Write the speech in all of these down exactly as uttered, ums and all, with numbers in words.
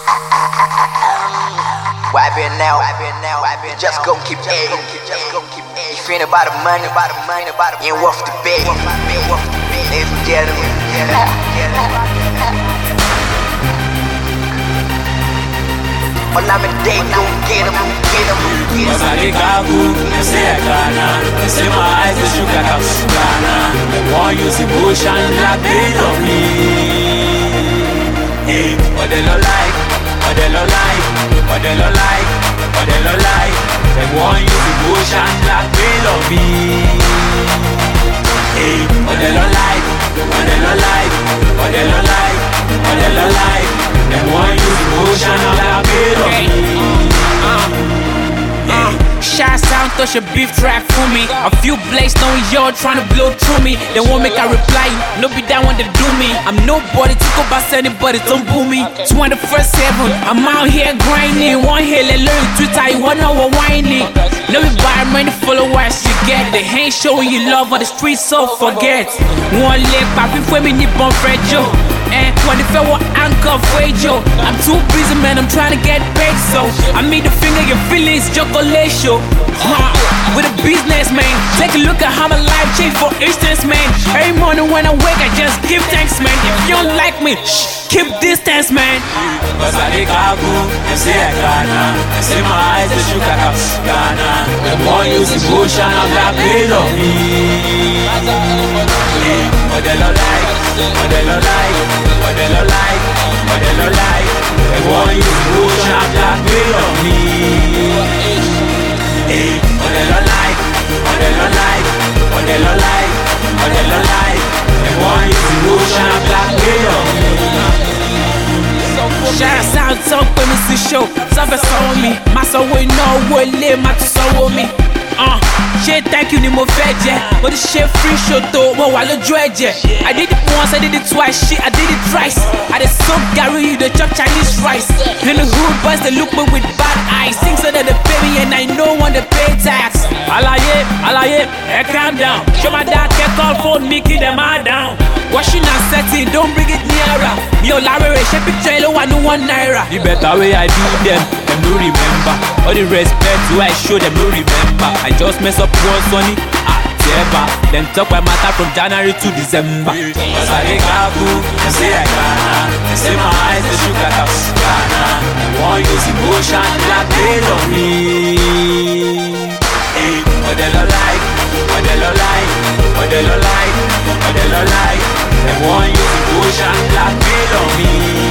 Why be now? Just gon' keep aiming. You feeling about the money, about the money, about the ain't worth the bet. Ladies and gentlemen. All I'm a day, gon' get 'em, get 'em, get 'em. Cause I get gagu, they say I Ghana. They say my eyes, they shoot like I'm Ghana. They want use emotion like they love me. Hey, what they don't like, what they don't like, what they don't like, what they don't like. They want use emotion like they love me. Hey, what they don't like, what they don't like, what they don't like, what they don't like. They want use emotion like they love me. Shy sound, touch a beef track for me. A few blades knowing y'all trying to blow through me. They won't make a reply, no be that one to do me. I'm nobody to go past anybody, don't boo me. twenty-first seven, I'm out here grinding. One hill and learn Twitter, you wanna know whining. No be buy many followers you get. They ain't showing you love on the streets, so forget. One leg, papi fue mi ni bon Joe. And when if I want anchor for Joe, I'm too busy, man, I'm trying to get paid. So I made the finger, your feelings, chocolate show. Huh, with a business, man. Take a look at how my life changed, for instance, man. Every morning when I wake, I just give thanks, man. If you don't like me, shh, keep distance, man. Cause I get gagu, they say I Ghana. They say my eyes, they shoot like I'm Ghana. They want use emotion, I'm like they love me. Hey, what they don't like, what they don't like, what they don't like, what they don't like. They want use emotion, I'm like they love me. Hey, what they don't like, what they don't like, what they don't like, what they don't like. They want use emotion, I'm like they love me. Shout out to me to show, something saw me. My soul will know what live, my two soul me. Uh, shit, thank you, ni mo feje. But the shit free show though, what while dread. I did it once, I did it twice, shit, I did it thrice. I did so Gary, you the chop Chinese rice. In the hood, boys, they look me with bad eyes. Sing so that they pay me and I know when they pay tax. Alaye, alaye, hey, calm down. Show my dad, get call phone, me keep them all down. Washing and setting, don't bring it nearer. Yo, Larry, shape it trailer, one to one naira. The better way I do them, them no remember. All the respect to I show them no remember. I just mess up one sunny, ah, never. Then talk my matter from January to December. Cause I get gagu, they say I Ghana. They say my eyes, they shoot like I'm Ghana. They want use emotion like they love me. Hey, what they don't like, what they don't like, what they don't like, what they don't like. They want use emotion like they love me.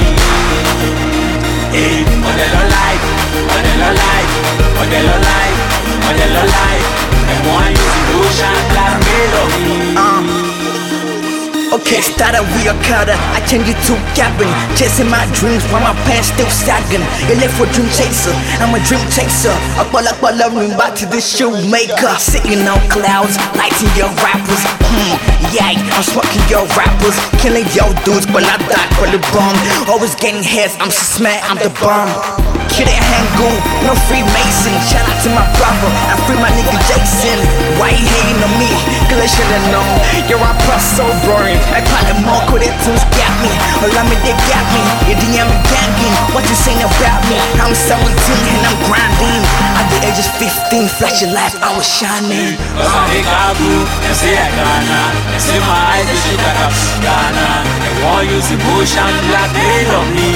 Hey, what they don't like, what they don't like, what they don't like, what they don't like. They want use emotion like they love me. Okay, started we are cutter. I changed it to cabin. Chasing my dreams while my pants still sagging. You left for dream chaser, I'm a dream chaser. Up all up all up me back to the shoemaker. Sitting on clouds, lighting your rappers. Hmm, yeah, I'm smoking your rappers. Killing your dudes, but I die for the bomb. Always getting heads, I'm so smart, I'm the bomb. Kid ain't hang good, no Freemason. Shout out to my brother, I free my nigga Jason. Why he hating on me? Cause I should've known. Your rapper so boring. I call them more could it tunes got me. All I mean they got me. You didn't have me ganging. What you saying about me? I'm seventeen and I'm grinding. At the age of fifteen, flashing life, I was shining. Cause I get gagu, they say I Ghana. They say my eyes, they shoot like I'm Ghana. They want use emotion like they love me.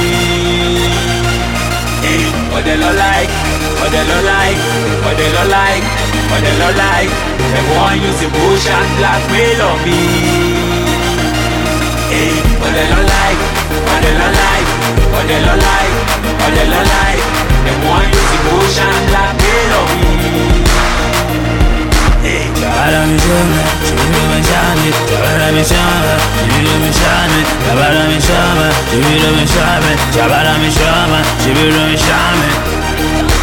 Hey, what they don't like, what they don't like, what they don't like, what they don't like. They want use emotion like they love me. Hey, what they don't like, what they don't like, what they don't like, what they don't like. They want use emotion like they love me. Hey, Jabara mi shama, shibiro mi shame, Jabara mi shama, shibiro mi shame, Jabara mi shama, shibiro mi shame, Jabara mi shama, shibiro mi shame.